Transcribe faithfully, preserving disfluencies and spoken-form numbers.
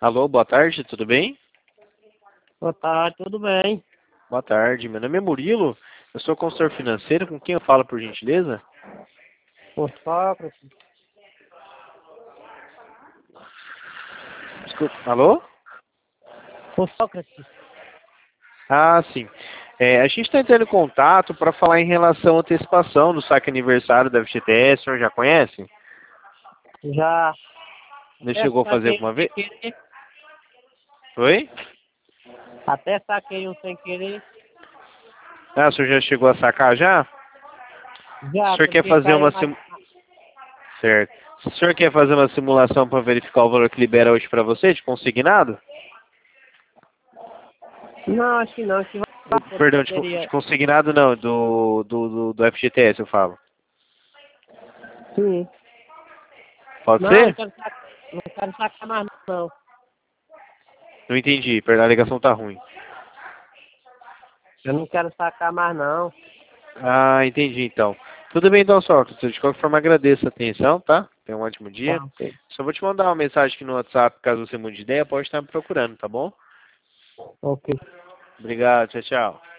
Alô, boa tarde, tudo bem? Boa tarde, tudo bem? Boa tarde, meu nome é Murilo, eu sou consultor financeiro, com quem eu falo por gentileza? Ô Sócrates, Desculpa, alô? ô Sócrates, Ah, sim. É, a gente está entrando em contato para falar em relação à antecipação do saque aniversário da F G T S, o senhor já conhece? já Não até chegou a fazer saquei um alguma sem vez? querer, Oi? até saquei um sem querer, Ah, o senhor já chegou a sacar já? O já, senhor quer porque fazer caiu uma mais. sim... Certo. O senhor quer fazer uma simulação para verificar o valor que libera hoje para você, de consignado? Não, acho que não, acho que vai Perdão, de, co- de poderia. consignado não, do, do, do, do F G T S eu falo. Sim. Pode Não, não ser? quero sacar, não quero sacar mais não. Não entendi, perdão, a ligação tá ruim. Eu não quero sacar mais não. Ah, entendi então. Tudo bem então, Sócrates. De qualquer forma, agradeço a atenção, tá? Tenha um ótimo Tá, dia. ok. Só vou te mandar uma mensagem aqui no WhatsApp, caso você mude de ideia, pode estar me procurando, tá bom? Ok. Obrigado, tchau, tchau.